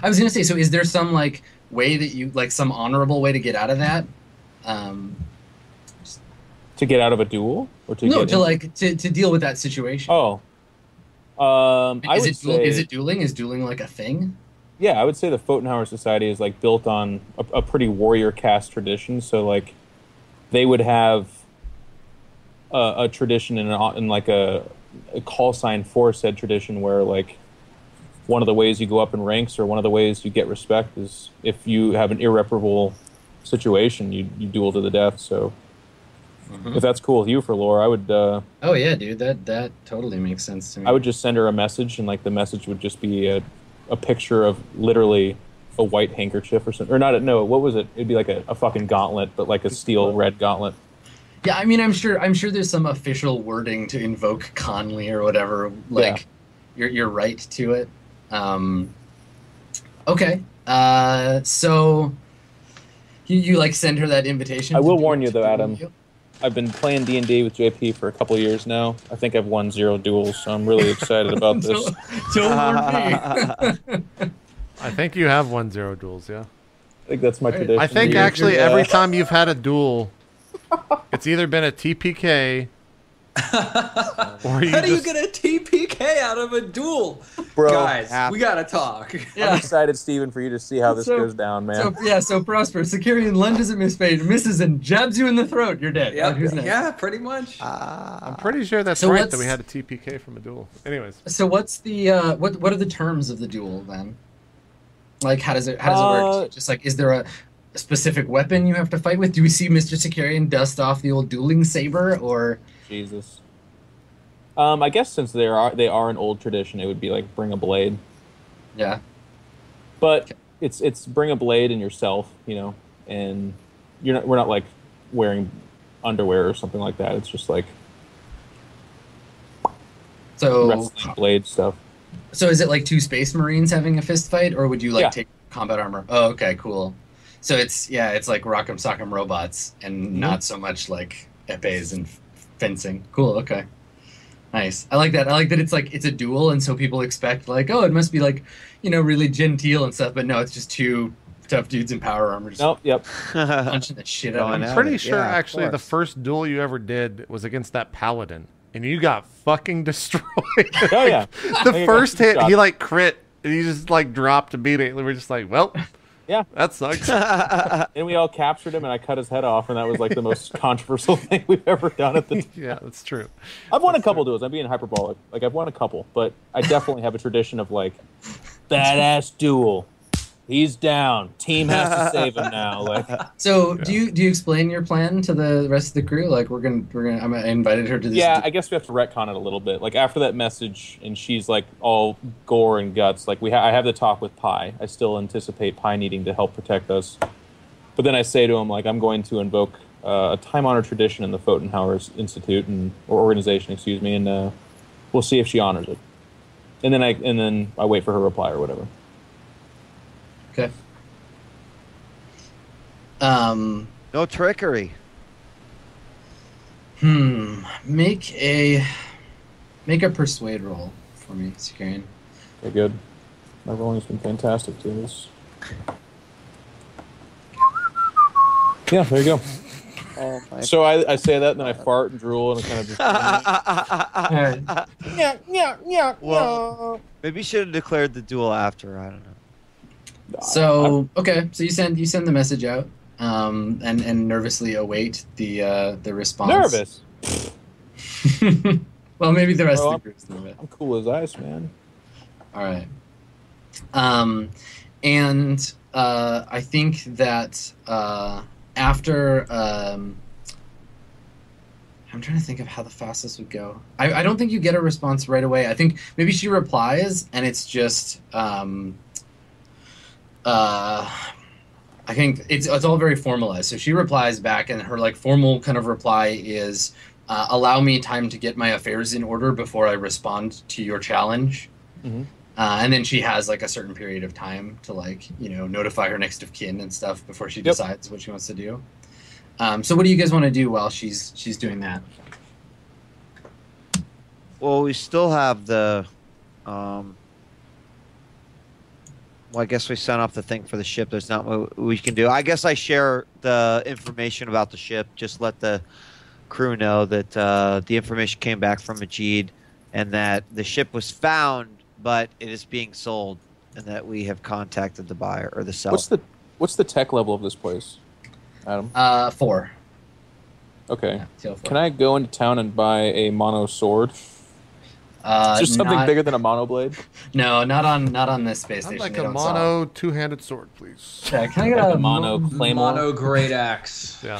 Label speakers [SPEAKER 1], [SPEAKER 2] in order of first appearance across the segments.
[SPEAKER 1] I was gonna say, so is there some like way that you like some honorable way to get out of that? Um,
[SPEAKER 2] To get out of a duel or to
[SPEAKER 1] no,
[SPEAKER 2] get
[SPEAKER 1] to
[SPEAKER 2] into?
[SPEAKER 1] like to deal with that situation.
[SPEAKER 2] Oh, I
[SPEAKER 1] Is
[SPEAKER 2] would
[SPEAKER 1] it is
[SPEAKER 2] say,
[SPEAKER 1] it dueling? Is dueling like a thing?
[SPEAKER 2] yeah, I would say the Pfotenhauer Society is like built on a pretty warrior caste tradition. So like they would have a tradition in like a call sign for said tradition where like one of the ways you go up in ranks or one of the ways you get respect is if you have an irreparable situation, you duel to the death. So if
[SPEAKER 1] Hmm.
[SPEAKER 2] that's cool with you for lore,
[SPEAKER 1] Oh yeah, dude, that totally makes sense to
[SPEAKER 2] I
[SPEAKER 1] me.
[SPEAKER 2] would just send her a message and like the message would just be a picture of literally a white handkerchief or something. Or not, no, what was it? It'd be like a fucking gauntlet, but like a steel red gauntlet.
[SPEAKER 1] Yeah, I mean, I'm sure there's some official wording to invoke Conley or whatever,
[SPEAKER 2] Yeah.
[SPEAKER 1] like your right to it. Um, okay. So you like send her that
[SPEAKER 2] I
[SPEAKER 1] invitation
[SPEAKER 2] will warn you
[SPEAKER 1] to
[SPEAKER 2] though,
[SPEAKER 1] duel
[SPEAKER 2] Adam.
[SPEAKER 1] you?
[SPEAKER 2] I've been playing D&D with JP for a couple years now. I think I've won 0 duels, so I'm really excited about this.
[SPEAKER 1] don't, don't warn me.
[SPEAKER 3] I think you have won 0 duels, yeah.
[SPEAKER 2] I think that's my
[SPEAKER 1] All right.
[SPEAKER 3] I
[SPEAKER 2] tradition.
[SPEAKER 3] think
[SPEAKER 1] You're
[SPEAKER 3] actually every time you've had a duel, it's either been a TPK or you
[SPEAKER 4] How do you
[SPEAKER 3] just
[SPEAKER 4] get a TPK out of a duel?
[SPEAKER 2] Bro,
[SPEAKER 4] Guys, we gotta talk.
[SPEAKER 2] I'm
[SPEAKER 1] yeah.
[SPEAKER 2] excited, Steven, for you to see how this
[SPEAKER 1] So
[SPEAKER 2] goes down, man.
[SPEAKER 1] so Prosper Securian lunges at Miss Page, misses and jabs you in the throat. You're dead. All right,
[SPEAKER 4] Yep.
[SPEAKER 1] who's next?
[SPEAKER 4] Yeah, pretty much.
[SPEAKER 3] I'm pretty sure that's
[SPEAKER 1] So
[SPEAKER 3] right
[SPEAKER 1] what's
[SPEAKER 3] that we had a TPK from a duel. Anyways,
[SPEAKER 1] so what's the what are the terms of the duel then? Like how does it
[SPEAKER 2] Uh,
[SPEAKER 1] work? Just like is there a specific weapon you have to fight with? Do we see Mr. Securian dust off the old dueling saber or
[SPEAKER 2] Jesus. I guess since they are an old tradition, it would be like bring a blade.
[SPEAKER 1] yeah.
[SPEAKER 2] But it's bring a blade in yourself, and we're not like wearing underwear or something like that. It's just like
[SPEAKER 1] So
[SPEAKER 2] wrestling blade stuff.
[SPEAKER 1] so is it like two space marines having a fist fight or would you like
[SPEAKER 2] Yeah.
[SPEAKER 1] take combat armor? Oh, okay, cool. So it's like Rock'em Sock'em robots and
[SPEAKER 2] Hmm.
[SPEAKER 1] not so much like epes and fencing. Cool, okay. Nice. I like that. I like that it's a duel, and so people expect like, oh, it must be like, really genteel and stuff. But no, it's just two tough dudes in power armor just
[SPEAKER 2] Nope, yep.
[SPEAKER 1] punching the shit out of
[SPEAKER 5] Going
[SPEAKER 1] each
[SPEAKER 5] at
[SPEAKER 1] other.
[SPEAKER 3] pretty
[SPEAKER 5] it.
[SPEAKER 3] sure
[SPEAKER 5] Yeah, of
[SPEAKER 3] actually the
[SPEAKER 5] course.
[SPEAKER 3] first duel you ever did was against that paladin, and you got fucking destroyed.
[SPEAKER 2] Oh yeah.
[SPEAKER 3] The
[SPEAKER 2] I got
[SPEAKER 3] first
[SPEAKER 2] two
[SPEAKER 3] hit,
[SPEAKER 2] shots.
[SPEAKER 3] he like crit, and he just like dropped immediately. We're just like, well,
[SPEAKER 2] Yeah.
[SPEAKER 3] that sucks.
[SPEAKER 2] And we all captured him, and I cut his head off, and that was like the most controversial thing we've ever done at the.
[SPEAKER 3] Yeah, that's true.
[SPEAKER 2] I've won a couple duels. I'm being hyperbolic. Like I've won a couple, but I definitely have a tradition of like badass duel. He's down. Team has to save him now. Like
[SPEAKER 1] So do you explain your plan to the rest of the crew? Like I invited her to this.
[SPEAKER 2] yeah, I guess we have to retcon it a little bit. Like after that message, and she's like all gore and guts. Like I have the talk with Pi. I still anticipate Pi needing to help protect us. But then I say to him like I'm going to invoke a time-honored tradition in the Pfotenhauer Institute or organization, excuse me, and we'll see if she honors it. And then I wait for her reply or whatever.
[SPEAKER 1] Okay. Um.
[SPEAKER 5] No trickery.
[SPEAKER 1] Make a persuade roll for me, Securian.
[SPEAKER 2] Okay, good. My rolling's been fantastic too. Yeah, there you go.
[SPEAKER 5] Oh my.
[SPEAKER 2] So I say that, and then I fart and drool, and kind of just.
[SPEAKER 1] Yeah, yeah.
[SPEAKER 5] Well, maybe you should have declared the duel after. I don't know.
[SPEAKER 1] So okay, so you send the message out, and nervously await the response.
[SPEAKER 2] Nervous.
[SPEAKER 1] Well, maybe the rest
[SPEAKER 2] Bro,
[SPEAKER 1] of the group's nervous.
[SPEAKER 2] I'm cool as ice, man.
[SPEAKER 1] All right. And I think that after I'm trying to think of how the fastest would go. I don't think you get a response right away. I think maybe she replies and it's just I think it's all very formalized. So she replies back, and her like formal kind of reply is, "Allow me time to get my affairs in order before I respond to your challenge."
[SPEAKER 2] Mhm.
[SPEAKER 1] And then she has like a certain period of time to like notify her next of kin and stuff before she
[SPEAKER 2] Yep.
[SPEAKER 1] decides what she wants to do. So what do you guys want to do while she's doing that?
[SPEAKER 5] Well, we still have the Well, I guess we sent off the thing for the ship. There's not what we can do. I guess I share the information about the ship. Just let the crew know that the information came back from Majid and that the ship was found, but it is being sold, and that we have contacted the buyer or the seller.
[SPEAKER 2] What's the tech level of this place, Adam?
[SPEAKER 1] 4.
[SPEAKER 2] Okay.
[SPEAKER 1] Yeah, TL 4.
[SPEAKER 2] Can I go into town and buy a mono sword? Just something
[SPEAKER 1] not-
[SPEAKER 2] bigger than a mono blade?
[SPEAKER 1] No, not on this space
[SPEAKER 3] I'd
[SPEAKER 1] station.
[SPEAKER 3] like
[SPEAKER 1] They
[SPEAKER 3] a
[SPEAKER 1] don't sell.
[SPEAKER 3] mono two-handed sword, please.
[SPEAKER 1] Yeah, can I get
[SPEAKER 2] Like
[SPEAKER 1] a
[SPEAKER 2] a mono claymore?
[SPEAKER 4] Mono great axe.
[SPEAKER 3] Yeah.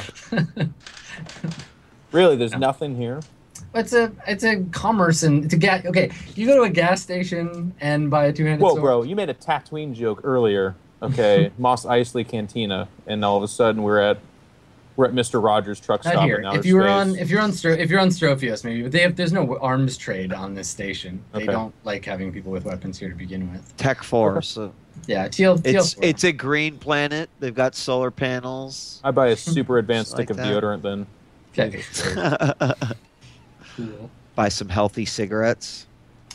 [SPEAKER 2] Really? There's nothing here?
[SPEAKER 1] It's a commerce and it's a gas. Okay, you go to a gas station and buy a two-handed
[SPEAKER 2] Whoa,
[SPEAKER 1] sword.
[SPEAKER 2] bro! You made a Tatooine joke earlier. Okay, Mos Eisley Cantina, and all of a sudden we're at Mr. Rogers' truck
[SPEAKER 1] Not
[SPEAKER 2] stop
[SPEAKER 1] here.
[SPEAKER 2] in outer
[SPEAKER 1] If you're
[SPEAKER 2] space.
[SPEAKER 1] on if you're on Strophios, maybe, but there's no arms trade on this station. They
[SPEAKER 2] Okay.
[SPEAKER 1] don't like having people with weapons here to begin with.
[SPEAKER 5] Tech 4. So
[SPEAKER 1] Yeah, TL.
[SPEAKER 5] it's a green planet. They've got solar panels.
[SPEAKER 2] I buy a super advanced
[SPEAKER 5] Like
[SPEAKER 2] stick of
[SPEAKER 5] that.
[SPEAKER 2] deodorant then.
[SPEAKER 1] Okay.
[SPEAKER 2] Jesus Christ.
[SPEAKER 1] Cool.
[SPEAKER 5] Buy some healthy cigarettes.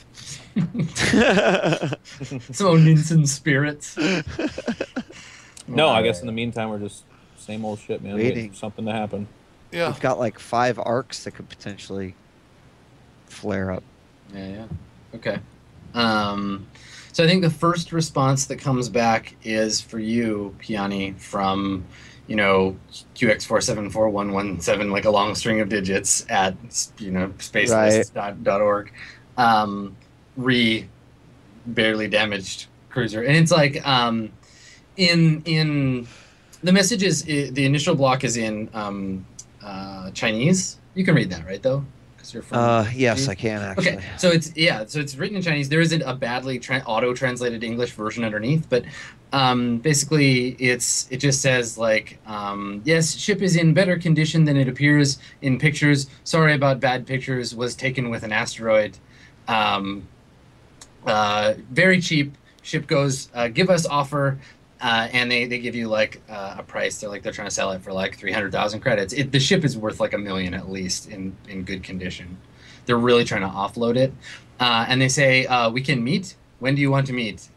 [SPEAKER 1] Some Oninson spirits.
[SPEAKER 2] No, I guess in the meantime we're just same old shit, man.
[SPEAKER 5] Waiting.
[SPEAKER 2] For something to happen.
[SPEAKER 3] Yeah.
[SPEAKER 5] We've got like 5 arcs that could potentially flare up.
[SPEAKER 1] Yeah. Okay. So I think the first response that comes back is for you, Piani, from QX474117, like a long string of digits at spacelist.org. Barely damaged cruiser, and it's like in the message is the initial block is in Chinese. You can read that, right? Though, because you're from.
[SPEAKER 5] Yes, I can actually.
[SPEAKER 1] Okay, so it's written in Chinese. There isn't a badly auto-translated English version underneath, but basically it just says like, yes, ship is in better condition than it appears in pictures. Sorry about bad pictures. Was taken with an asteroid. Very cheap. Ship goes, give us offer. And they give you like a price. They're trying to sell it for like 300,000 credits. The ship is worth like $1 million at least in good condition. They're really trying to offload it, and they say we can meet. When do you want to meet?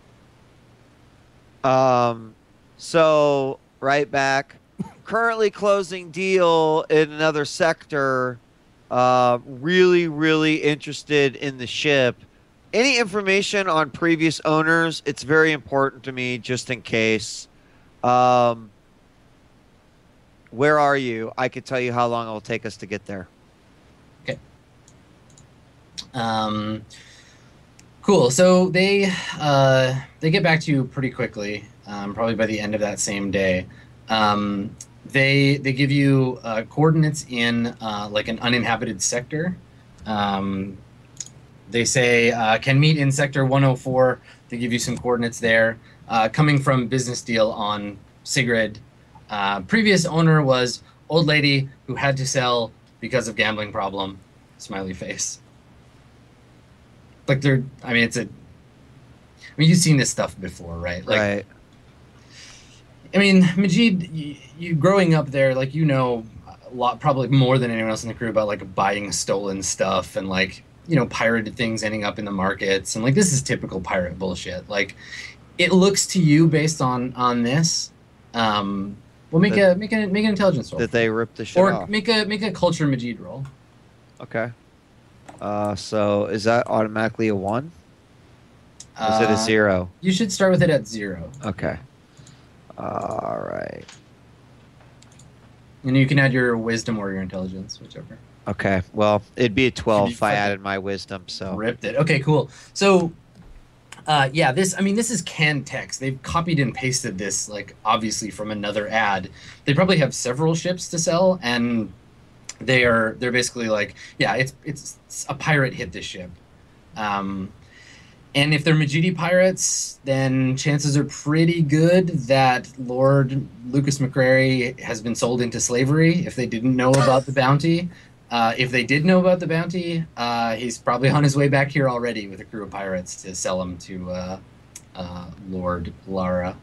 [SPEAKER 5] So right back. Currently closing deal in another sector. Really, really interested in the ship. Any information on previous owners, it's very important to me, just in case. Where are you? I could tell you how long it will take us to get there.
[SPEAKER 1] Okay. Cool. So they get back to you pretty quickly, probably by the end of that same day. They give you coordinates in like an uninhabited sector. They say, can meet in sector 104. They give you some coordinates there. Coming from business deal on Sigrid. Previous owner was old lady who had to sell because of gambling problem. Smiley face. Like you've seen this stuff before, right? Like,
[SPEAKER 5] Right.
[SPEAKER 1] I mean, Majid, you growing up there, like, a lot, probably more than anyone else in the crew about like buying stolen stuff and like, pirated things ending up in the markets, and like this is typical pirate bullshit. Like, it looks to you based on this. Well, make an intelligence roll,
[SPEAKER 5] That they ripped the shit
[SPEAKER 1] or
[SPEAKER 5] off.
[SPEAKER 1] make a culture Majid roll.
[SPEAKER 5] Okay. So is that automatically a 1? Is it a 0?
[SPEAKER 1] You should start with it at 0,
[SPEAKER 5] Okay. All right.
[SPEAKER 1] and you can add your wisdom or your intelligence, whichever.
[SPEAKER 5] Okay. Well, it'd be a 12 if I
[SPEAKER 1] fucking
[SPEAKER 5] added my wisdom. So
[SPEAKER 1] Ripped it. Okay, cool. So, this is canned text. They've copied and pasted this, like, obviously from another ad. They probably have several ships to sell, and they're basically like, yeah, it's a pirate hit this ship. And if they're Majidi pirates, then chances are pretty good that Lord Lucas McCrary has been sold into slavery if they didn't know about the bounty. If they did know about the bounty, he's probably on his way back here already with a crew of pirates to sell him to Lord Lara.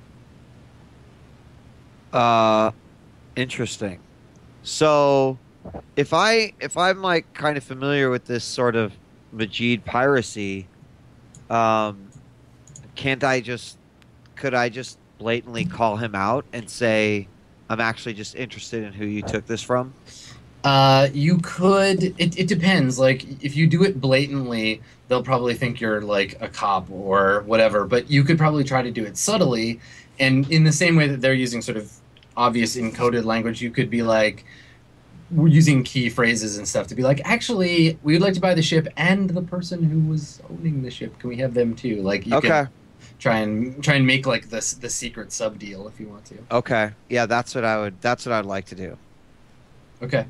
[SPEAKER 5] interesting. So if I'm like kind of familiar with this sort of Majid piracy, can't I just could I just blatantly call him out and say, I'm actually just interested in who you took this from?
[SPEAKER 1] You could. It depends. Like, if you do it blatantly, they'll probably think you're like a cop or whatever. But you could probably try to do it subtly, and in the same way that they're using sort of obvious encoded language, you could be like, we're using key phrases and stuff to be like, actually, we would like to buy the ship and the person who was owning the ship. Can we have them too? Like, you
[SPEAKER 5] Okay.
[SPEAKER 1] can try and make like the secret sub deal if you want to.
[SPEAKER 5] Okay. Yeah, that's what I'd like to do.
[SPEAKER 1] Okay.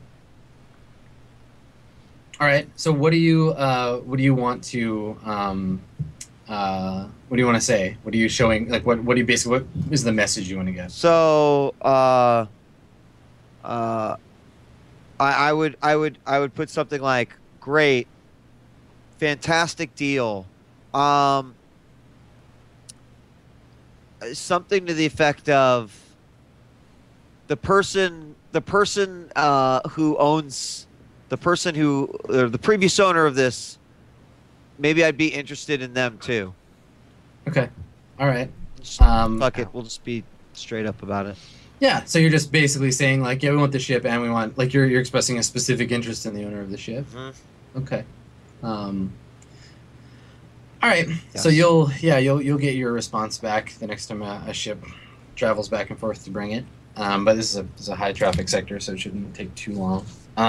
[SPEAKER 1] All right. So what do you want to what do you want to say? What are you showing? Like, what do you basically, what is the message you want to get?
[SPEAKER 5] So, I would put something like, great, fantastic deal. Something to the effect of the person who owns the person who, or the previous owner of this, maybe I'd be interested in them too.
[SPEAKER 1] Okay. All right.
[SPEAKER 5] Fuck it, we'll just be straight up about it.
[SPEAKER 1] Yeah. So you're just basically saying like, yeah, we want the ship, and we want, like, you're expressing a specific interest in the owner of the ship.
[SPEAKER 5] Mhm.
[SPEAKER 1] Okay. All right.
[SPEAKER 5] Yes.
[SPEAKER 1] So you'll get your response back the next time a ship travels back and forth to bring it. But this is a high traffic sector, so it shouldn't take too long.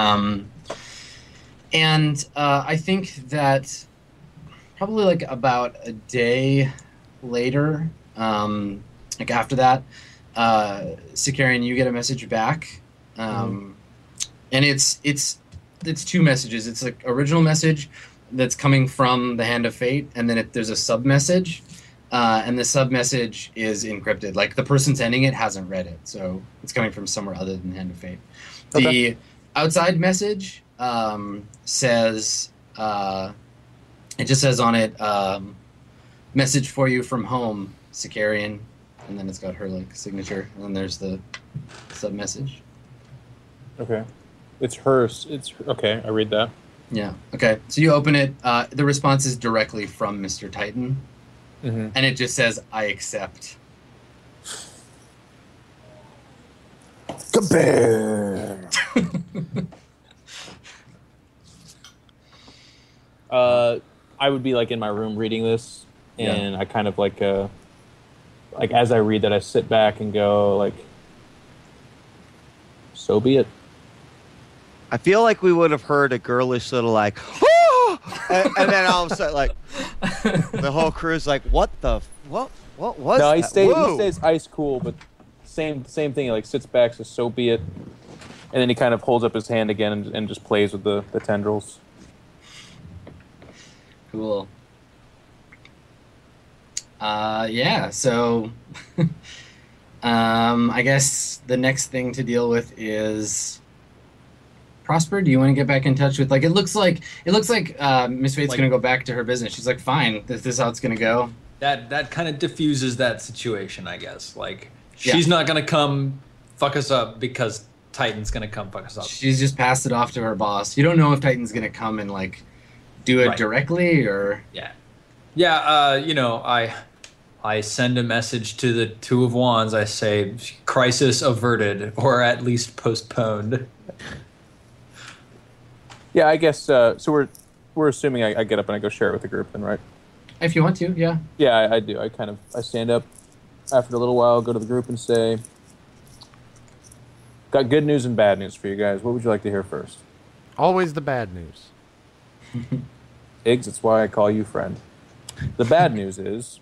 [SPEAKER 1] And I think that probably like about a day later, like after that, Sicarian, you get a message back, and it's two messages. It's like original message that's coming from the Hand of Fate, and then there's a sub message, and the sub message is encrypted. Like, the person sending it hasn't read it, so it's coming from somewhere other than the Hand of Fate.
[SPEAKER 2] Okay.
[SPEAKER 1] The outside message says, it just says on it, message for you from home, Sicarian, and then it's got her like signature, and then there's the sub message.
[SPEAKER 2] Okay. It's hers. It's okay. I read that.
[SPEAKER 1] Yeah. Okay. So you open it. The response is directly from Mr. Titan,
[SPEAKER 2] Mm-hmm.
[SPEAKER 1] and it just says, "I accept."
[SPEAKER 2] Compare. I would be like in my room reading this, and I kind of like as I read that, I sit back and go like, so be it.
[SPEAKER 5] I feel like we would have heard a girlish little like, "Oh!" and then all of a sudden, like, the whole crew's like, "What the? What was
[SPEAKER 2] No,
[SPEAKER 5] that?"
[SPEAKER 2] he
[SPEAKER 5] Whoa.
[SPEAKER 2] stays ice cool, but same thing. He like sits back, says, so be it, and then he kind of holds up his hand again and just plays with the tendrils.
[SPEAKER 1] Cool. Yeah. So, I guess the next thing to deal with is Prosper. Do you want to get back in touch with, like, it looks like Miss Fate's
[SPEAKER 4] Like-
[SPEAKER 1] gonna go back to her business. She's like, fine. This is how it's gonna go.
[SPEAKER 4] That kind of diffuses that situation, I guess. Like,
[SPEAKER 1] Yeah.
[SPEAKER 4] she's not gonna come fuck us up because Titan's gonna come fuck us up.
[SPEAKER 1] She's just passed it off to her boss. You don't know if Titan's gonna come and like do it
[SPEAKER 4] Right.
[SPEAKER 1] directly or.
[SPEAKER 4] Yeah. I send a message to the Two of Wands. I say, crisis averted, or at least postponed.
[SPEAKER 2] Yeah, I guess. So we're assuming I get up and I go share it with the group, then, right?
[SPEAKER 1] If you want to, yeah.
[SPEAKER 2] Yeah, I do. I stand up after a little while, go to the group and say, got good news and bad news for you guys. What would you like to hear first?
[SPEAKER 3] Always the bad news.
[SPEAKER 2] Iggs, it's why I call you friend. The bad news is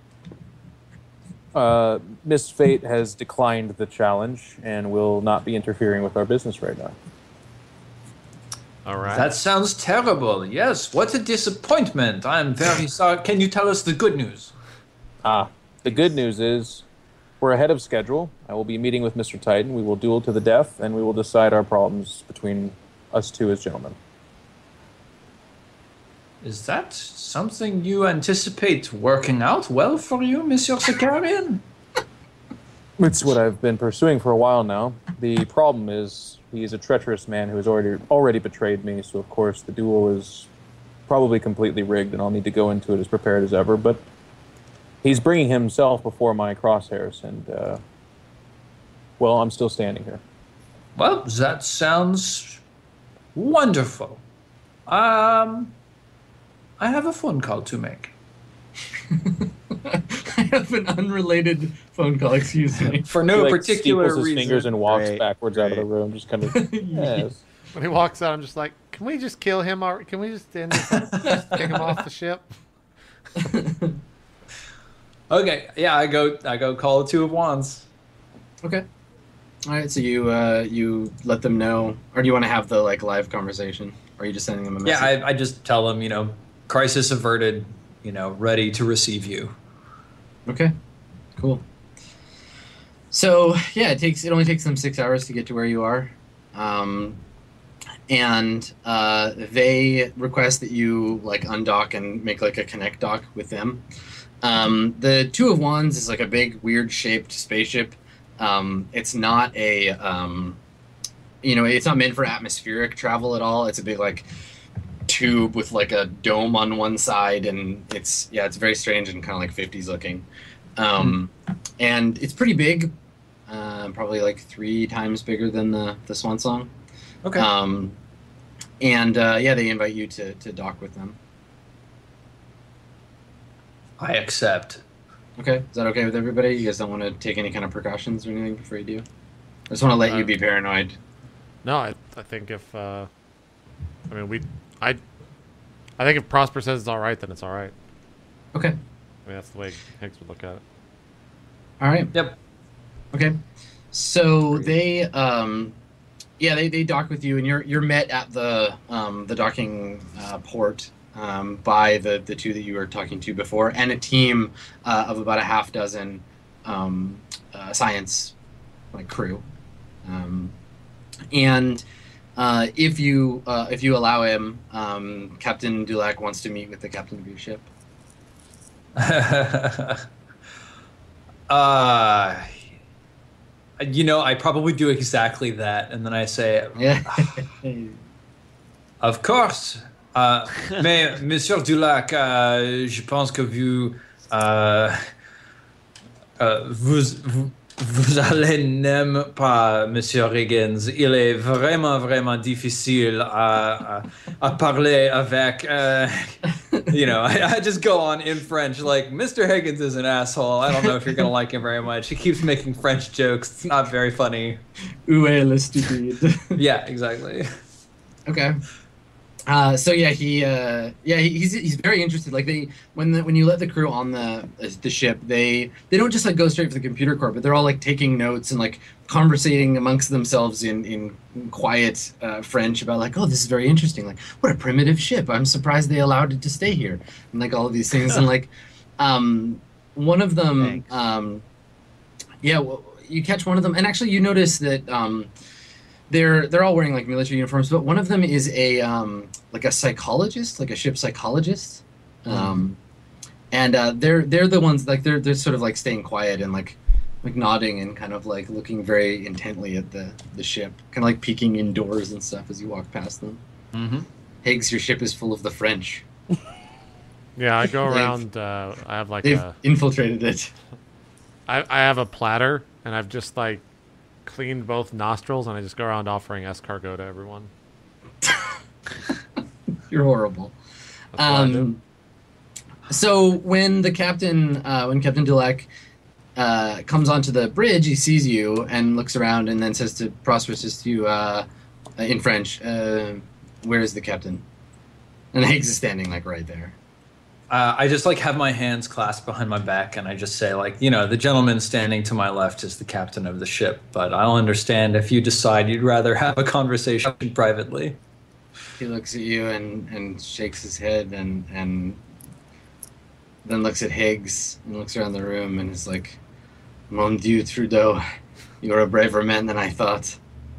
[SPEAKER 2] Miss Fate has declined the challenge and will not be interfering with our business right now.
[SPEAKER 3] All right.
[SPEAKER 4] That sounds terrible. Yes, what a disappointment. I'm very sorry. Can you tell us the good news?
[SPEAKER 2] The good news is we're ahead of schedule. I will be meeting with Mr. Titan. We will duel to the death, and we will decide our problems between us two as gentlemen.
[SPEAKER 4] Is that something you anticipate working out well for you, Monsieur Sicarian?
[SPEAKER 2] It's what I've been pursuing for a while now. The problem is he's a treacherous man who has already betrayed me, so of course the duel is probably completely rigged, and I'll need to go into it as prepared as ever, but He's bringing himself before my crosshairs, and well, I'm still standing here.
[SPEAKER 4] Well, that sounds wonderful. I have a phone call to make.
[SPEAKER 1] I have an unrelated phone call. Excuse me.
[SPEAKER 4] For no
[SPEAKER 2] He, like,
[SPEAKER 4] particular
[SPEAKER 2] steeples his
[SPEAKER 4] reason.
[SPEAKER 2] fingers and walks
[SPEAKER 5] Great,
[SPEAKER 2] backwards out of the room, just kind of. Yes.
[SPEAKER 3] When he walks out, I'm just like, can we just kill him? Can we just end this? Just kick him off the ship?
[SPEAKER 4] Okay, yeah, I go call the Two of Wands.
[SPEAKER 1] Okay. All right. So you let them know, or do you want to have the like live conversation, or are you just sending them a message?
[SPEAKER 4] Yeah, I just tell them, crisis averted, ready to receive you.
[SPEAKER 1] Okay. Cool. So yeah, it only takes them 6 hours to get to where you are, and they request that you like undock and make like a connect dock with them. The Two of Wands is like a big weird shaped spaceship. It's not a it's not meant for atmospheric travel at all. It's a big like tube with like a dome on one side, and it's very strange and kind of like 50s looking. And it's pretty big, probably like 3 times bigger than the Swan Song.
[SPEAKER 4] Okay.
[SPEAKER 1] They invite you to dock with them.
[SPEAKER 4] I accept.
[SPEAKER 1] Okay, is that okay with everybody? You guys don't want to take any kind of precautions or anything before you do? I just want to let you be paranoid.
[SPEAKER 3] No, I think if I think if Prosper says it's all right, then it's all right.
[SPEAKER 1] Okay.
[SPEAKER 3] I mean, that's the way Higgs would look at it.
[SPEAKER 1] All right.
[SPEAKER 4] Yep.
[SPEAKER 1] Okay. So they they dock with you, and you're met at the docking port by the two that you were talking to before, and a team of about a half dozen science like crew. If you allow him, Captain Dulac wants to meet with the captain of your ship.
[SPEAKER 4] I probably do exactly that, and then I say,
[SPEAKER 1] Yeah.
[SPEAKER 4] of course. Mais, Monsieur Dulac, je pense que vous allez n'aime pas Monsieur Higgins. Il est vraiment, vraiment difficile à parler avec. I just go on in French, like, Mr. Higgins is an asshole. I don't know if you're going to like him very much. He keeps making French jokes. It's not very funny.
[SPEAKER 1] Où est le stupide?
[SPEAKER 4] Yeah, exactly.
[SPEAKER 1] Okay. He's very interested. Like when you let the crew on the ship, they don't just like go straight for the computer core, but they're all like taking notes and like conversating amongst themselves in quiet French about like, oh, this is very interesting. Like, what a primitive ship. I'm surprised they allowed it to stay here, and like all of these things. And like, one of them, you catch one of them, and actually you notice that. They're all wearing like military uniforms, but one of them is a like a psychologist, like a ship psychologist, and they're the ones like they're sort of like staying quiet and like nodding and kind of like looking very intently at the ship, kind of like peeking indoors and stuff as you walk past them.
[SPEAKER 4] Mm-hmm.
[SPEAKER 1] Higgs, your ship is full of the French.
[SPEAKER 3] Yeah, I go around. I have like
[SPEAKER 1] They've infiltrated it.
[SPEAKER 3] I have a platter, and I've just like cleaned both nostrils, and I just go around offering escargot to everyone.
[SPEAKER 1] You're horrible.
[SPEAKER 3] That's what I do.
[SPEAKER 1] So when Captain Dulac comes onto the bridge, he sees you and looks around, and then says to Prosper, in French, "Where is the captain?" And Higgs is standing like right there.
[SPEAKER 4] I just like have my hands clasped behind my back, and I just say like, the gentleman standing to my left is the captain of the ship, but I'll understand if you decide you'd rather have a conversation privately.
[SPEAKER 1] He looks at you and shakes his head and then looks at Higgs and looks around the room and is like, "Mon Dieu, Trudeau, you're a braver man than I thought."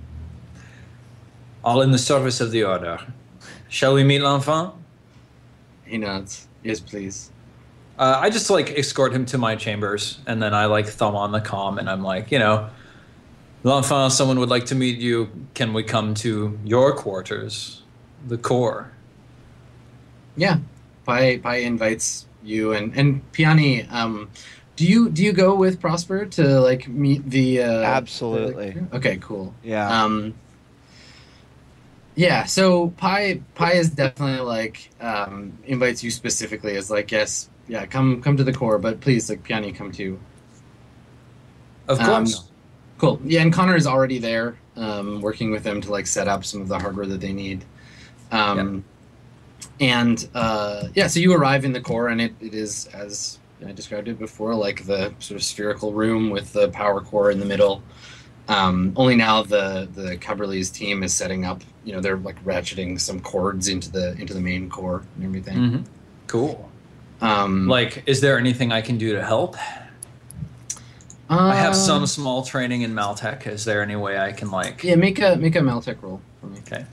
[SPEAKER 4] All in the service of the order. Shall we meet l'enfant?
[SPEAKER 1] He nods. Yes, please.
[SPEAKER 4] I just like escort him to my chambers, and then I like thumb on the comm, and I'm like, l'enfant, someone would like to meet you. Can we come to your quarters, the core?
[SPEAKER 1] Yeah. Pai invites you and Piani. Do you go with Prosper to like meet the?
[SPEAKER 5] Absolutely.
[SPEAKER 1] Okay, cool.
[SPEAKER 5] Yeah.
[SPEAKER 1] Yeah. So Pi is definitely like invites you specifically as like, yes, yeah, come to the core, but please, like, Piani, come too.
[SPEAKER 4] Of course.
[SPEAKER 1] Cool. Yeah, and Connor is already there, working with them to like set up some of the hardware that they need. And so you arrive in the core, and it is, as I described it before, like the sort of spherical room with the power core in the middle. Only now the Caberlet's team is setting up. They're like ratcheting some cords into the main core and everything.
[SPEAKER 4] Mm-hmm. Cool. Like, is there anything I can do to help? I have some small training in Maltech. Is there any way I can like?
[SPEAKER 1] Yeah, make a Maltech roll for me.
[SPEAKER 4] Okay.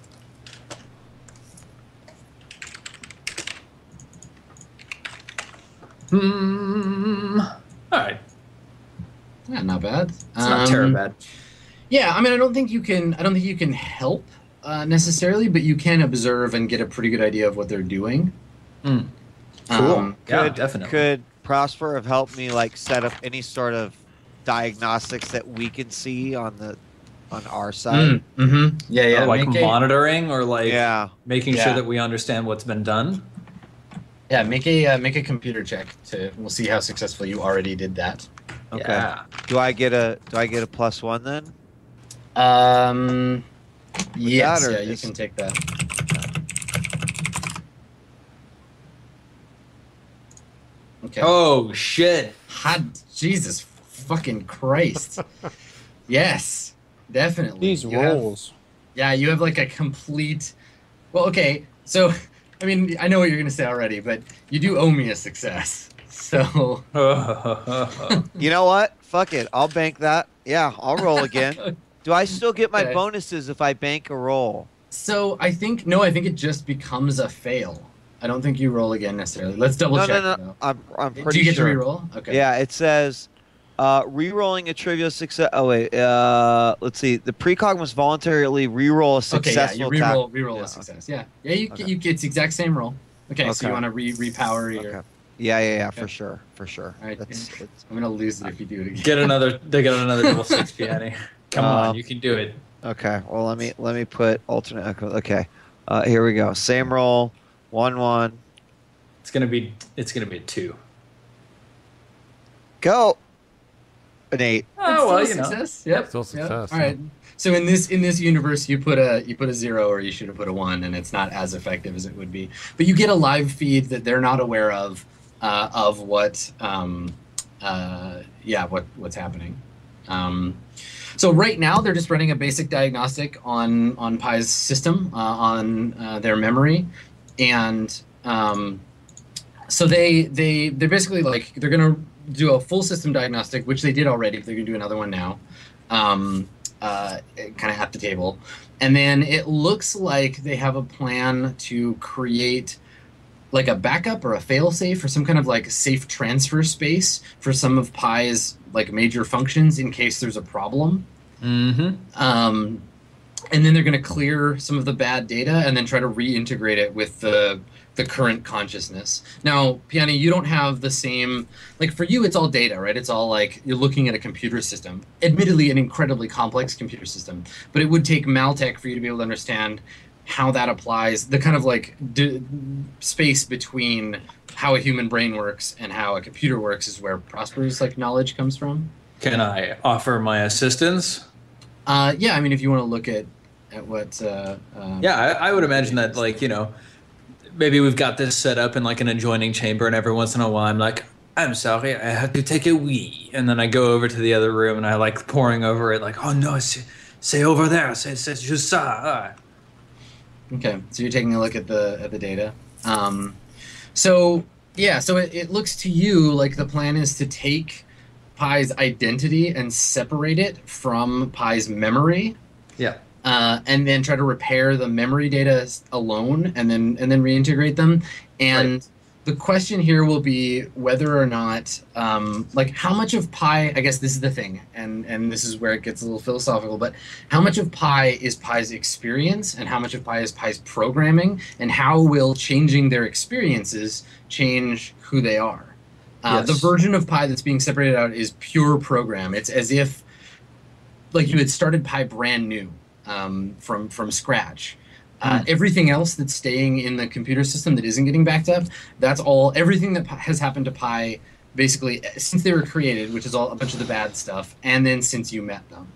[SPEAKER 4] All right.
[SPEAKER 1] Yeah, not bad.
[SPEAKER 4] It's not terrible bad.
[SPEAKER 1] Yeah, I mean, I don't think you can help necessarily, but you can observe and get a pretty good idea of what they're doing.
[SPEAKER 4] Cool. Yeah, definitely.
[SPEAKER 5] Could Prosper have helped me like set up any sort of diagnostics that we can see on our side?
[SPEAKER 1] Mm-hmm. Yeah.
[SPEAKER 4] Like monitoring or like making
[SPEAKER 1] Yeah.
[SPEAKER 4] sure that we understand what's been done.
[SPEAKER 1] Yeah, make a computer check we'll see how successful you already did that.
[SPEAKER 5] Okay.
[SPEAKER 4] Yeah.
[SPEAKER 5] Do I get a +1 then?
[SPEAKER 1] Yes,
[SPEAKER 5] that, or
[SPEAKER 1] yeah, you
[SPEAKER 5] just-
[SPEAKER 1] can take that. Okay.
[SPEAKER 4] Oh shit.
[SPEAKER 1] Jesus fucking Christ. Yes, definitely.
[SPEAKER 2] These
[SPEAKER 1] You have-
[SPEAKER 2] rolls.
[SPEAKER 1] Yeah, you have like a complete. Well, okay, so I mean, I know what you're gonna say already, but you do owe me a success. So
[SPEAKER 5] You know what? Fuck it. I'll bank that. Yeah, I'll roll again. Do I still get my
[SPEAKER 1] Okay.
[SPEAKER 5] bonuses if I bank a roll?
[SPEAKER 1] I think it just becomes a fail. I don't think you roll again necessarily. Let's double
[SPEAKER 5] No,
[SPEAKER 1] check.
[SPEAKER 5] no.
[SPEAKER 1] though.
[SPEAKER 5] I'm pretty
[SPEAKER 1] Do you get
[SPEAKER 5] sure.
[SPEAKER 1] to re-roll? Okay.
[SPEAKER 5] Yeah, it says re-rolling a trivial success. Oh wait, let's see. The precog must voluntarily re-roll a
[SPEAKER 1] Okay. Yeah.
[SPEAKER 5] successful
[SPEAKER 1] You
[SPEAKER 5] attack.
[SPEAKER 1] re-roll
[SPEAKER 5] Yeah.
[SPEAKER 1] a success. Yeah. Yeah.
[SPEAKER 5] Okay.
[SPEAKER 1] You it's the exact same roll. Okay. So
[SPEAKER 5] Okay.
[SPEAKER 1] you want to repower your.
[SPEAKER 5] Okay. Yeah,
[SPEAKER 1] Okay.
[SPEAKER 5] for sure.
[SPEAKER 1] All right.
[SPEAKER 5] That's
[SPEAKER 1] I'm gonna lose it if you do it again.
[SPEAKER 4] They get another double 6 Piani. Come on, you can do it.
[SPEAKER 5] okay. Well, let me put alternate. Okay, here we go. Same roll, 1-1.
[SPEAKER 4] It's gonna be a 2.
[SPEAKER 5] Go. An 8.
[SPEAKER 4] Oh well,
[SPEAKER 1] Still a success. Yep.
[SPEAKER 3] Still
[SPEAKER 1] Yep.
[SPEAKER 3] success,
[SPEAKER 1] All right. So in this universe, you put a 0, or you should have put a 1, and it's not as effective as it would be. But you get a live feed that they're not aware of what what's happening. So right now they're just running a basic diagnostic on Pi's system, on their memory, and so they're basically like they're gonna do a full system diagnostic, which they did already. They're gonna do another one now, kind of at the table, and then it looks like they have a plan to create like a backup or a failsafe or some kind of like safe transfer space for some of Pi's like major functions in case there's a problem.
[SPEAKER 4] Mm-hmm.
[SPEAKER 1] And then they're going to clear some of the bad data and then try to reintegrate it with the current consciousness. Now, Piani, you don't have the same, like for you, it's all data, right? It's all like you're looking at a computer system, admittedly an incredibly complex computer system, but it would take Maltech for you to be able to understand how that applies, the kind of like space between how a human brain works and how a computer works is where Prosper's like knowledge comes from.
[SPEAKER 4] Can I offer my assistance?
[SPEAKER 1] Yeah, I mean, if you want to look at what.
[SPEAKER 4] I would imagine that, like, maybe we've got this set up in like an adjoining chamber, and every once in a while I'm like, I'm sorry, I have to take a wee. And then I go over to the other room and I like pouring over it, like, oh no, say over there, say just ça.
[SPEAKER 1] Okay, so you're taking a look at the data. So it looks to you like the plan is to take Pi's identity and separate it from Pi's memory.
[SPEAKER 4] Yeah.
[SPEAKER 1] And then try to repair the memory data alone, and then reintegrate them. And the question here will be whether or not, like, how much of pi, I guess this is the thing, and this is where it gets a little philosophical, but how much of pi is pi's experience, and how much of pi is pi's programming, and how will changing their experiences change who they are?
[SPEAKER 4] Yes.
[SPEAKER 1] The version of pi that's being separated out is pure program. It's as if, like, you had started pi brand new, from scratch. Everything else that's staying in the computer system that isn't getting backed up, that's all, everything that has happened to pi basically since they were created, which is all a bunch of the bad stuff, and then since you met them.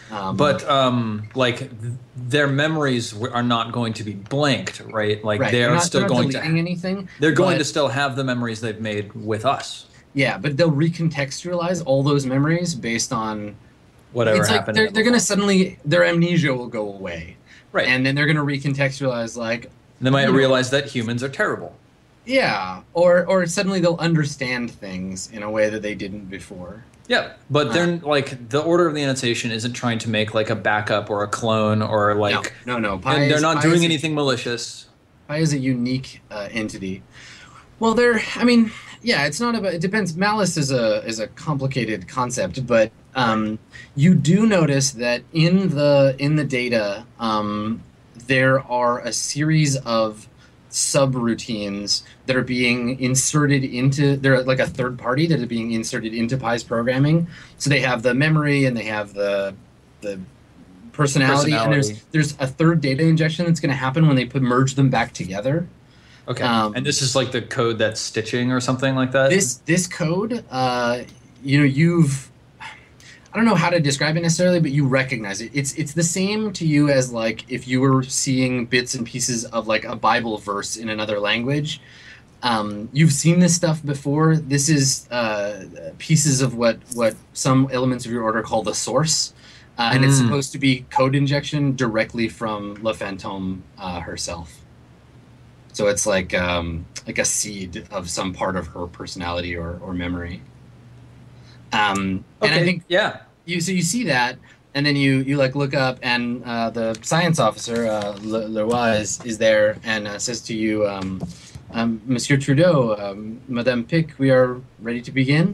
[SPEAKER 4] Their memories are not going to be blanked, right? Like
[SPEAKER 1] Right.
[SPEAKER 4] they're
[SPEAKER 1] not,
[SPEAKER 4] still
[SPEAKER 1] they're not
[SPEAKER 4] going
[SPEAKER 1] deleting
[SPEAKER 4] to.
[SPEAKER 1] anything.
[SPEAKER 4] They're going
[SPEAKER 1] but-
[SPEAKER 4] to still have the memories they've made with us.
[SPEAKER 1] Yeah, but they'll recontextualize all those memories based on
[SPEAKER 4] Whatever
[SPEAKER 1] it's like
[SPEAKER 4] happened.
[SPEAKER 1] they're
[SPEAKER 4] in
[SPEAKER 1] going
[SPEAKER 4] the
[SPEAKER 1] to suddenly, their amnesia will go away.
[SPEAKER 4] Right.
[SPEAKER 1] And then they're going to recontextualize, like,
[SPEAKER 4] they might
[SPEAKER 1] you know,
[SPEAKER 4] realize that humans are terrible.
[SPEAKER 1] yeah, or suddenly they'll understand things in a way that they didn't before.
[SPEAKER 4] Yeah, but they're like the Order of the Annotation isn't trying to make like a backup or a clone or like.
[SPEAKER 1] No. Pi
[SPEAKER 4] And they're
[SPEAKER 1] is-
[SPEAKER 4] not
[SPEAKER 1] Pi
[SPEAKER 4] doing
[SPEAKER 1] is a-
[SPEAKER 4] anything malicious.
[SPEAKER 1] Pi is a unique entity. Well, it's not about. It depends. Malice is a complicated concept, but you do notice that in the data, there are a series of subroutines that are being inserted into. They're like a third party that are being inserted into Pi's programming. So they have the memory and they have the personality, and there's a third data injection that's going to happen when they merge them back together.
[SPEAKER 4] Okay. And this is like the code that's stitching or something like that?
[SPEAKER 1] This code, you've, I don't know how to describe it necessarily, but you recognize it. It's the same to you as like if you were seeing bits and pieces of like a Bible verse in another language. You've seen this stuff before. This is pieces of what some elements of your order call the source. And it's supposed to be code injection directly from La Fantôme herself. So it's like a seed of some part of her personality or memory. And I think you see that, and then you like look up, and the science officer Leroy is there and says to you, Monsieur Trudeau, Madame Pic, we are ready to begin.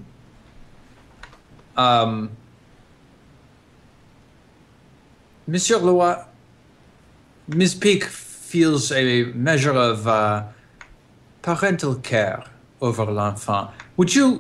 [SPEAKER 4] Monsieur Leroy, Ms. Pic feels a measure of parental care over l'enfant. Would you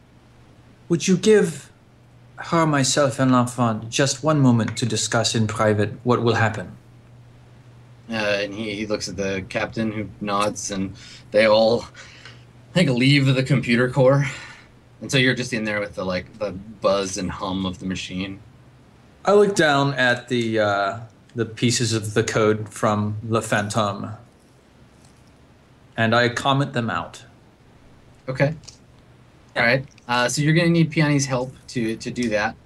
[SPEAKER 4] give her, myself, and l'enfant just one moment to discuss in private what will happen?
[SPEAKER 1] And he looks at the captain, who nods, and they all, I think, leave the computer core. And so you're just in there with the buzz and hum of the machine.
[SPEAKER 4] I look down at the pieces of the code from La Fantôme, and I comment them out.
[SPEAKER 1] Okay. All right. So you're going to need Piani's help to do that.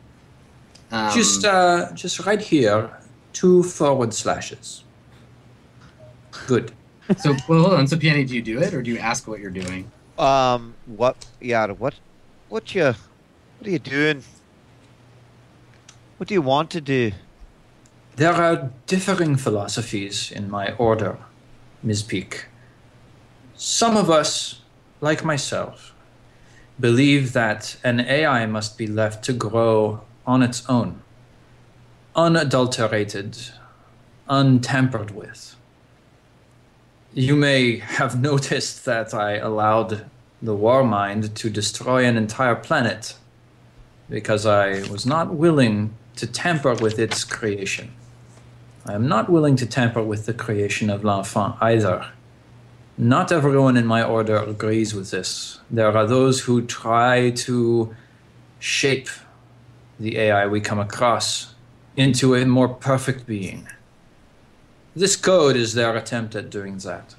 [SPEAKER 4] Just right here, 2 forward slashes. Good.
[SPEAKER 1] So, well, hold on. So, Piani, do you do it, or do you ask what you're doing?
[SPEAKER 5] What are you doing? What do you want to do?
[SPEAKER 4] There are differing philosophies in my order, Ms. Peak. Some of us, like myself, believe that an AI must be left to grow on its own, unadulterated, untampered with. You may have noticed that I allowed the War Mind to destroy an entire planet because I was not willing to tamper with its creation. I am not willing to tamper with the creation of l'enfant either. Not everyone in my order agrees with this. There are those who try to shape the AI we come across into a more perfect being. This code is their attempt at doing that.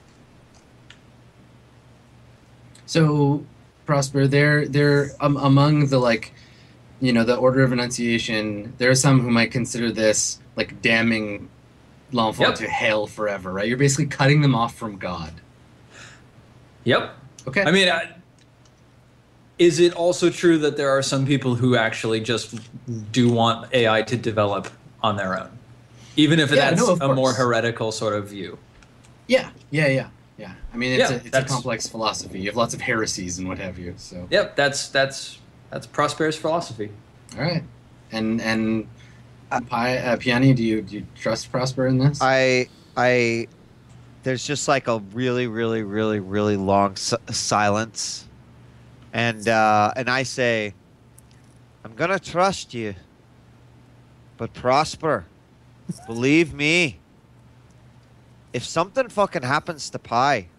[SPEAKER 1] So, Prosper, they're among the the Order of Annunciation. There are some who might consider this like damning l'enfant to hell forever, right? You're basically cutting them off from God.
[SPEAKER 4] Yep.
[SPEAKER 1] Okay.
[SPEAKER 4] I mean, is it also true that there are some people who actually just do want AI to develop on their own? Even if that's
[SPEAKER 1] of
[SPEAKER 4] a more
[SPEAKER 1] course.
[SPEAKER 4] heretical sort of view.
[SPEAKER 1] Yeah. Yeah, I mean it's
[SPEAKER 4] Yeah,
[SPEAKER 1] a
[SPEAKER 4] that's-
[SPEAKER 1] complex philosophy. You have lots of heresies and what have you. So
[SPEAKER 4] Yep, that's Prosper's philosophy.
[SPEAKER 1] all right, and Piani, do you trust Prosper in this?
[SPEAKER 5] I there's just like a really, really, really, really long silence, and I say, I'm gonna trust you, but Prosper, believe me, if something fucking happens to Pi,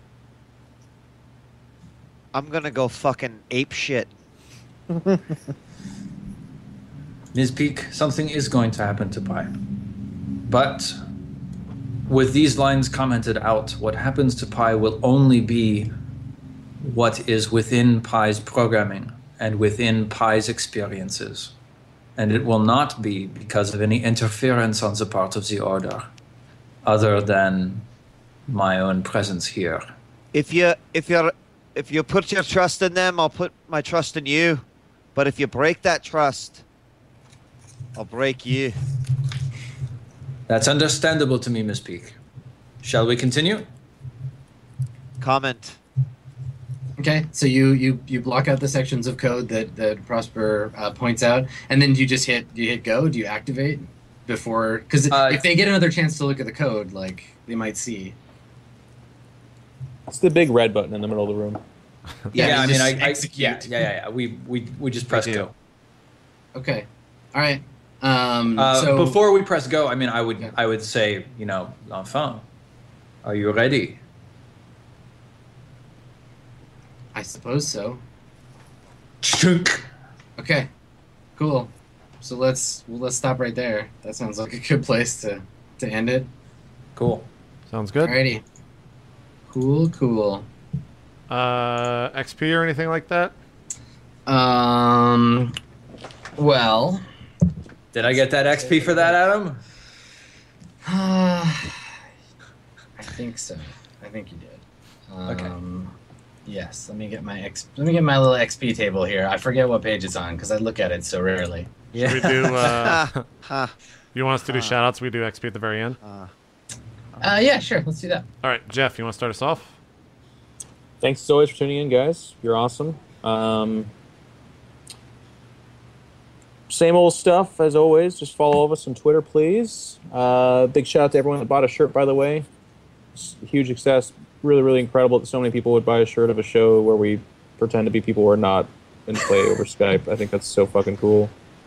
[SPEAKER 5] I'm gonna go fucking ape shit.
[SPEAKER 4] Ms. Peak, something is going to happen to Pi. But with these lines commented out, what happens to Pi will only be what is within Pi's programming and within Pi's experiences. And it will not be because of any interference on the part of the Order, other than my own presence here.
[SPEAKER 5] If you put your trust in them, I'll put my trust in you. But if you break that trust, I'll break you.
[SPEAKER 4] That's understandable to me, Miss Peak. Shall we continue?
[SPEAKER 5] Comment.
[SPEAKER 1] Okay, so you block out the sections of code that Prosper points out, and then you hit go. Do you activate before? Because if they get another chance to look at the code, like they might see.
[SPEAKER 2] It's the big red button in the middle of the room.
[SPEAKER 4] Yeah, I mean,
[SPEAKER 1] just
[SPEAKER 4] I
[SPEAKER 1] execute.
[SPEAKER 4] yeah. We just press
[SPEAKER 5] do.
[SPEAKER 4] go.
[SPEAKER 1] Okay, all right.
[SPEAKER 4] So before we press go, I mean, I
[SPEAKER 1] Yeah.
[SPEAKER 4] would say, enfin, are you ready?
[SPEAKER 1] I suppose so.
[SPEAKER 4] Chunk.
[SPEAKER 1] Okay, cool. So let's stop right there. That sounds like a good place to end it.
[SPEAKER 4] Cool.
[SPEAKER 3] Sounds good.
[SPEAKER 1] Alrighty. Cool.
[SPEAKER 3] XP or anything like that?
[SPEAKER 1] Well,
[SPEAKER 4] Did I get that XP for that, Adam?
[SPEAKER 1] I think so. I think you did.
[SPEAKER 4] Okay.
[SPEAKER 1] Yes. Let me get my little XP table here. I forget what page it's on because I look at it so rarely.
[SPEAKER 3] Should we do?
[SPEAKER 5] Ha.
[SPEAKER 3] You want us to do shout-outs? We do XP at the very end.
[SPEAKER 1] Yeah, sure. Let's do that.
[SPEAKER 3] All right, Jeff, you want to start us off?
[SPEAKER 2] Thanks as always for tuning in, guys. You're awesome. Same old stuff as always. Just follow all of us on Twitter, please. Big shout out to everyone that bought a shirt, by the way. It's a huge success. Really, really incredible that so many people would buy a shirt of a show where we pretend to be people we're not and play over Skype. I think that's so fucking cool.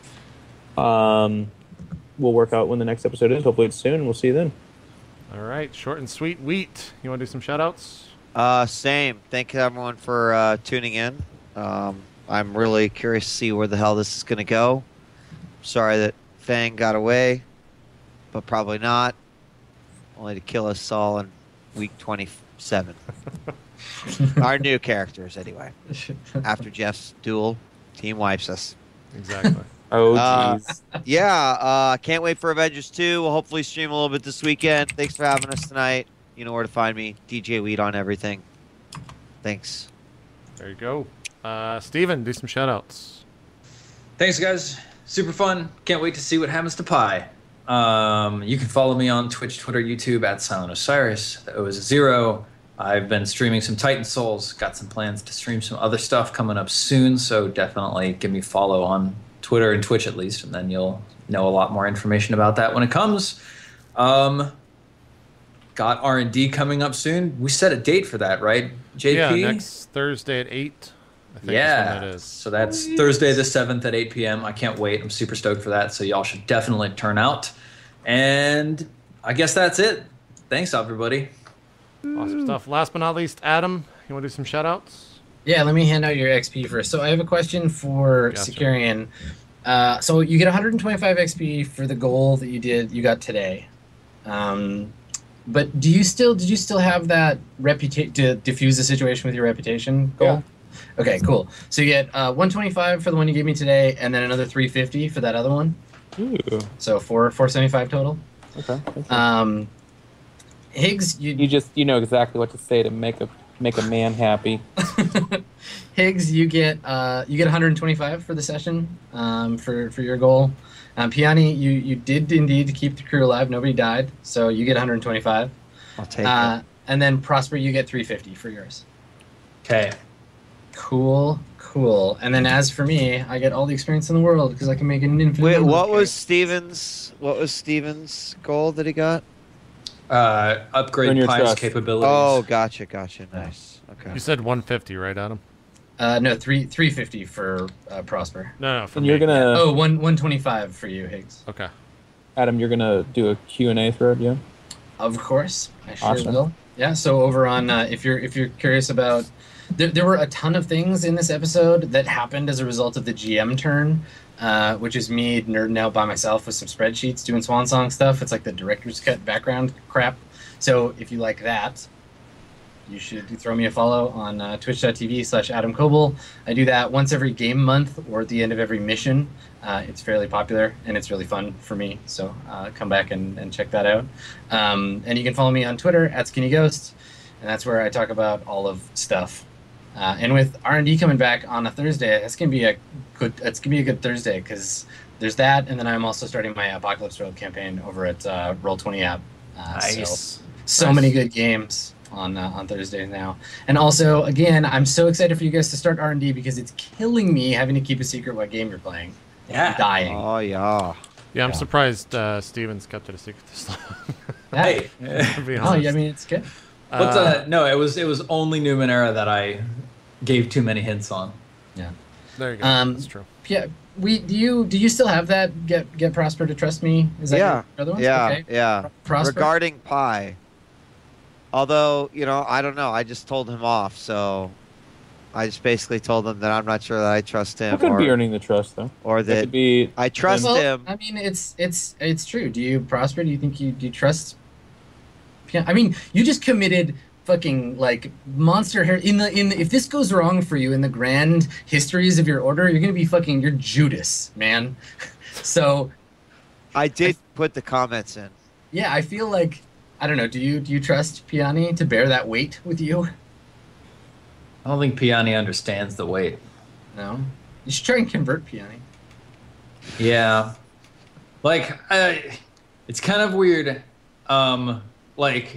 [SPEAKER 2] We'll work out when the next episode is. Hopefully it's soon, and we'll see you then.
[SPEAKER 3] All right, short and sweet. Wheat, you want to do some shout-outs?
[SPEAKER 5] Same. Thank you everyone for tuning in. I'm really curious to see where the hell this is going to go. Sorry that Fang got away, but probably not. Only to kill us all in week 27. Our new characters, anyway. After Jeff's duel, team wipes us.
[SPEAKER 3] Exactly.
[SPEAKER 2] Oh,
[SPEAKER 5] Uh,
[SPEAKER 2] jeez.
[SPEAKER 5] Yeah, can't wait for Avengers 2. We'll hopefully stream a little bit this weekend. Thanks for having us tonight. You know where to find me. DJ Weed on everything. Thanks.
[SPEAKER 3] There you go. Steven, do some shout-outs.
[SPEAKER 4] Thanks, guys. Super fun. Can't wait to see what happens to Pi. You can follow me on Twitch, Twitter, YouTube at Silent Osiris. The O is a 0. I've been streaming some Titan Souls. Got some plans to stream some other stuff coming up soon, so definitely give me a follow on Twitter and Twitch at least, and then you'll know a lot more information about that when it comes. Got R&D coming up soon. We set a date for that, right, JP?
[SPEAKER 3] Yeah, next Thursday at 8. I think
[SPEAKER 4] Yeah,
[SPEAKER 3] that's when that is.
[SPEAKER 4] so that's Thursday the 7th at 8 p.m. I can't wait. I'm super stoked for that, so y'all should definitely turn out. And I guess that's it. Thanks, everybody.
[SPEAKER 3] Awesome stuff. Last but not least, Adam, you want to do some shout-outs?
[SPEAKER 1] Yeah, let me hand out your XP first. So I have a question for
[SPEAKER 3] Gotcha.
[SPEAKER 1] Securian. So you get 125 XP for the goal that you got today. But did you still have that reputation to diffuse the situation with your reputation goal?
[SPEAKER 2] Yeah.
[SPEAKER 1] Okay, cool. So you get 125 for the one you gave me today, and then another 350 for that other one.
[SPEAKER 2] Ooh,
[SPEAKER 1] So 475 total.
[SPEAKER 2] okay. Thank you.
[SPEAKER 1] Higgs,
[SPEAKER 2] You know exactly what to say to make a man happy.
[SPEAKER 1] Higgs, you get 125 for the session for your goal. Piani, you did indeed keep the crew alive. Nobody died, so you get 125.
[SPEAKER 5] I'll take it.
[SPEAKER 1] and then Prosper, you get 350 for yours.
[SPEAKER 4] Okay.
[SPEAKER 1] Cool. And then as for me, I get all the experience in the world because I can make an infinite.
[SPEAKER 5] Wait,
[SPEAKER 1] number
[SPEAKER 5] what
[SPEAKER 1] of
[SPEAKER 5] was
[SPEAKER 1] characters.
[SPEAKER 5] Steven's goal that he got?
[SPEAKER 2] Earn
[SPEAKER 4] Upgrade
[SPEAKER 2] your
[SPEAKER 4] Pi's
[SPEAKER 2] trust.
[SPEAKER 4] capabilities.
[SPEAKER 5] Oh, gotcha. Nice. Okay.
[SPEAKER 3] You said 150, right, Adam?
[SPEAKER 1] No, 350 for Prosper.
[SPEAKER 3] No, for
[SPEAKER 2] And
[SPEAKER 3] me.
[SPEAKER 2] you're gonna,
[SPEAKER 1] Oh, 125 for you, Higgs.
[SPEAKER 3] Okay.
[SPEAKER 2] Adam, you're gonna do a Q&A thread, yeah?
[SPEAKER 1] Of course, I sure
[SPEAKER 2] Awesome.
[SPEAKER 1] will. Yeah. So over on, if you're curious about, there were a ton of things in this episode that happened as a result of the GM turn, which is me nerding out by myself with some spreadsheets doing Swan Song stuff. It's like the director's cut background crap. So if you like that, you should throw me a follow on twitch.tv/Adam Coble. I do that once every game month or at the end of every mission. It's fairly popular and it's really fun for me. So come back and check that out. And you can follow me on Twitter @SkinnyGhost. And that's where I talk about all of stuff. And with R&D coming back on a Thursday, it's gonna be a good Thursday because there's that, and then I'm also starting my Apocalypse World campaign over at Roll20 app.
[SPEAKER 4] Nice.
[SPEAKER 1] So many good games on Thursday now. And also, again, I'm so excited for you guys to start R&D because it's killing me having to keep a secret what game you're playing.
[SPEAKER 4] Yeah.
[SPEAKER 1] I'm dying.
[SPEAKER 5] Oh yeah.
[SPEAKER 3] Yeah, I'm surprised Steven's kept it a secret this long.
[SPEAKER 4] Hey.
[SPEAKER 3] To be
[SPEAKER 1] Oh,
[SPEAKER 3] honest.
[SPEAKER 1] yeah, I mean, it's good.
[SPEAKER 4] But no, it was only Numenera that I gave too many hints on.
[SPEAKER 1] Yeah.
[SPEAKER 3] There you go. That's true.
[SPEAKER 1] Yeah. Do you still have that get Prosper to trust me? Is that
[SPEAKER 5] Yeah.
[SPEAKER 1] your other one?
[SPEAKER 5] Yeah.
[SPEAKER 1] Okay.
[SPEAKER 5] Yeah.
[SPEAKER 1] Prosper.
[SPEAKER 5] Regarding Pi. Although, I don't know. I just told him off, so I just basically told him that I'm not sure that I trust him,
[SPEAKER 2] That could be earning the trust, though.
[SPEAKER 5] or
[SPEAKER 2] That
[SPEAKER 5] that
[SPEAKER 2] could be...
[SPEAKER 5] I trust
[SPEAKER 1] Well,
[SPEAKER 5] him.
[SPEAKER 1] I mean, it's true. Do you Prosper? Do you think do you trust? I mean, you just committed fucking like monster hair in the if this goes wrong for you in the grand histories of your order, you're gonna be fucking you're Judas, man. So
[SPEAKER 5] I did put the comments in.
[SPEAKER 1] yeah, I feel like I don't know. Do you trust Piani to bear that weight with you?
[SPEAKER 4] I don't think Piani understands the weight.
[SPEAKER 1] No. You should try and convert Piani.
[SPEAKER 4] Yeah. Like, it's kind of weird. Like,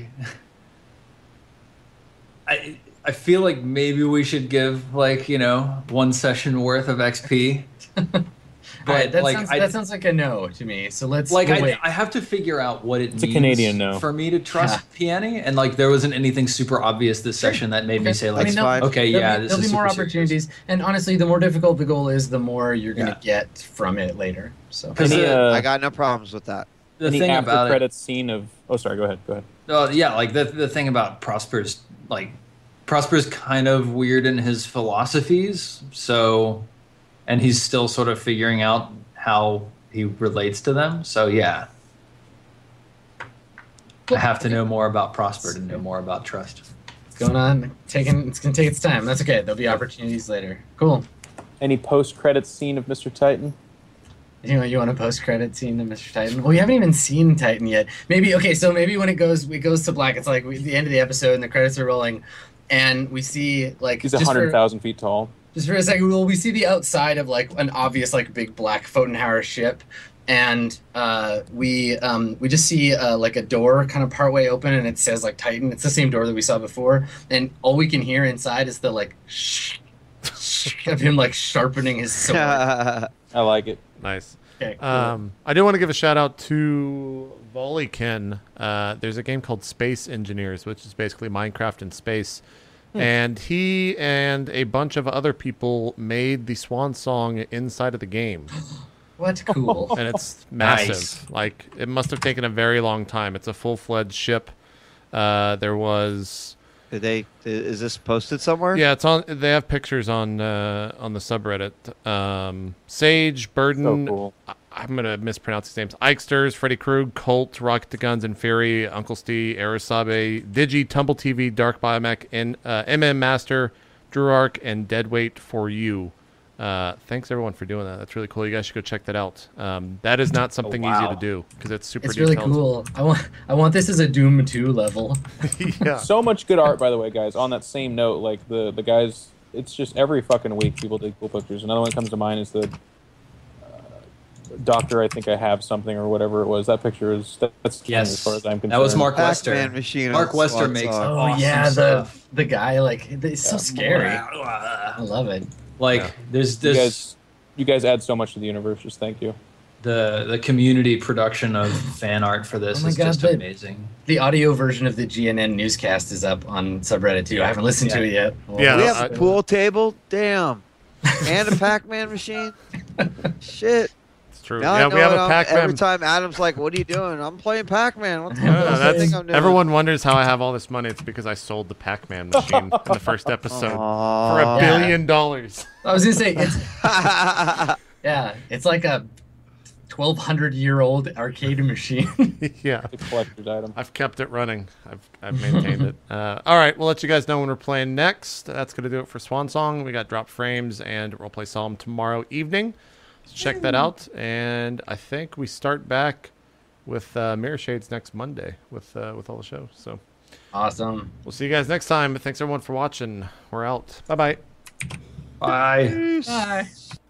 [SPEAKER 4] I feel like maybe we should give, like, one session worth of XP.
[SPEAKER 1] All right, that,
[SPEAKER 4] like,
[SPEAKER 1] that sounds like a no to me. So let's
[SPEAKER 4] Like,
[SPEAKER 1] we'll wait.
[SPEAKER 4] I have to figure out what it
[SPEAKER 2] It's a
[SPEAKER 4] means
[SPEAKER 2] Canadian no.
[SPEAKER 4] for me to trust Piani. And, like, there wasn't anything super obvious this session that made me say, like,
[SPEAKER 5] That's fine.
[SPEAKER 4] okay, yeah, this
[SPEAKER 1] there'll
[SPEAKER 4] is
[SPEAKER 1] be more
[SPEAKER 4] super
[SPEAKER 1] opportunities. And honestly, the more difficult the goal is, the more you're going to
[SPEAKER 4] Yeah.
[SPEAKER 1] get from it later. So
[SPEAKER 4] Because
[SPEAKER 2] Any,
[SPEAKER 5] I got no problems with that.
[SPEAKER 4] the
[SPEAKER 2] any
[SPEAKER 4] thing
[SPEAKER 2] after
[SPEAKER 4] about it,
[SPEAKER 2] credits scene of... Oh, sorry, go ahead.
[SPEAKER 4] yeah, like the thing about Prosper's kind of weird in his philosophies. So, and he's still sort of figuring out how he relates to them. So yeah, I have to know more about Prosper to know more about trust.
[SPEAKER 1] it's going on. It's going to take its time. That's okay. There'll be opportunities later. Cool.
[SPEAKER 2] Any post-credits scene of Mr. Titan?
[SPEAKER 1] You want a post-credit scene of Mr. Titan? Well, we haven't even seen Titan yet. Maybe maybe when it goes to black, it's like the end of the episode and the credits are rolling, and we see like
[SPEAKER 2] He's
[SPEAKER 1] just for-
[SPEAKER 2] 100,000 feet tall.
[SPEAKER 1] Just for a second, we see the outside of like an obvious like big black Pfotenhauer ship, and we just see like a door kind of partway open, and it says like Titan. It's the same door that we saw before, and all we can hear inside is the like shh of him like sharpening his sword.
[SPEAKER 2] I like it.
[SPEAKER 3] Nice.
[SPEAKER 1] Okay, cool.
[SPEAKER 3] I do want to give a shout out to Volleykin. There's a game called Space Engineers, which is basically Minecraft in space. And he and a bunch of other people made the Swan Song inside of the game.
[SPEAKER 1] What cool.
[SPEAKER 3] And it's massive.
[SPEAKER 4] Nice.
[SPEAKER 3] Like, it must have taken a very long time. It's a full-fledged ship. There was...
[SPEAKER 5] Is this posted somewhere?
[SPEAKER 3] Yeah, it's on. They have pictures on the subreddit. Sage, Burden.
[SPEAKER 2] So cool.
[SPEAKER 3] I'm gonna mispronounce his names. Ikesters, Freddy Krug, Colt, Rocket the Guns and Fury, Uncle Steve, Arisabe, Digi, Tumble TV, Dark Biomech, and MM Master, Drew Arc, and Deadweight for you. Thanks everyone for doing that. That's really cool. You guys should go check that out. That is not something easy
[SPEAKER 4] wow.
[SPEAKER 3] to do because it's super.
[SPEAKER 1] It's really
[SPEAKER 3] detailed.
[SPEAKER 1] cool. I want this as a Doom 2 level.
[SPEAKER 3] Yeah.
[SPEAKER 2] So much good art, by the way, guys. On that same note, like the guys, it's just every fucking week people take cool pictures. Another one that comes to mind is the Doctor, I think I have something or whatever it was. That picture is that's
[SPEAKER 4] Yes,
[SPEAKER 2] as far as I'm concerned.
[SPEAKER 4] that was Mark Wester.
[SPEAKER 5] Pac-Man machine.
[SPEAKER 4] Mark
[SPEAKER 5] on
[SPEAKER 4] Wester
[SPEAKER 5] Swan
[SPEAKER 4] makes
[SPEAKER 5] Song.
[SPEAKER 1] Oh
[SPEAKER 4] awesome
[SPEAKER 1] yeah,
[SPEAKER 4] stuff.
[SPEAKER 1] the guy like it's so scary. I love it.
[SPEAKER 4] Like
[SPEAKER 3] Yeah.
[SPEAKER 4] there's
[SPEAKER 2] You guys add so much to the universe. Just thank you.
[SPEAKER 4] the community production of fan art for this
[SPEAKER 1] Oh my
[SPEAKER 4] is
[SPEAKER 1] God,
[SPEAKER 4] just
[SPEAKER 1] but-
[SPEAKER 4] amazing.
[SPEAKER 1] The audio version of the GNN newscast is up on subreddit too. I haven't listened to it yet.
[SPEAKER 3] Yeah,
[SPEAKER 5] We have
[SPEAKER 3] I-
[SPEAKER 5] a pool table. Damn. And a Pac-Man machine. Shit.
[SPEAKER 3] It's true.
[SPEAKER 5] Now I
[SPEAKER 3] Yeah,
[SPEAKER 5] know
[SPEAKER 3] we have
[SPEAKER 5] it.
[SPEAKER 3] a Pac-Man.
[SPEAKER 5] Every time Adam's like, "What are you doing?" I'm playing Pac-Man. What the
[SPEAKER 3] No,
[SPEAKER 5] fuck
[SPEAKER 3] no,
[SPEAKER 5] do you
[SPEAKER 3] that's,
[SPEAKER 5] think I'm doing?
[SPEAKER 3] everyone wonders how I have all this money. It's because I sold the Pac-Man machine in the first episode for
[SPEAKER 5] Aw.
[SPEAKER 3] $1 billion.
[SPEAKER 1] I was gonna say it's it's like a 1,200-year-old arcade machine.
[SPEAKER 3] Yeah.
[SPEAKER 2] It's a collector's item.
[SPEAKER 3] I've kept it running. I've maintained it. All right, we'll let you guys know when we're playing next. That's going to do it for Swan Song. We got Drop Frames and Roleplay Solemn tomorrow evening. So check that out. And I think we start back with Mirror Shades next Monday with all the shows. So
[SPEAKER 1] Awesome.
[SPEAKER 3] we'll see you guys next time. Thanks everyone for watching. We're out. Bye-bye.
[SPEAKER 4] Bye.
[SPEAKER 5] Peace.
[SPEAKER 1] Bye.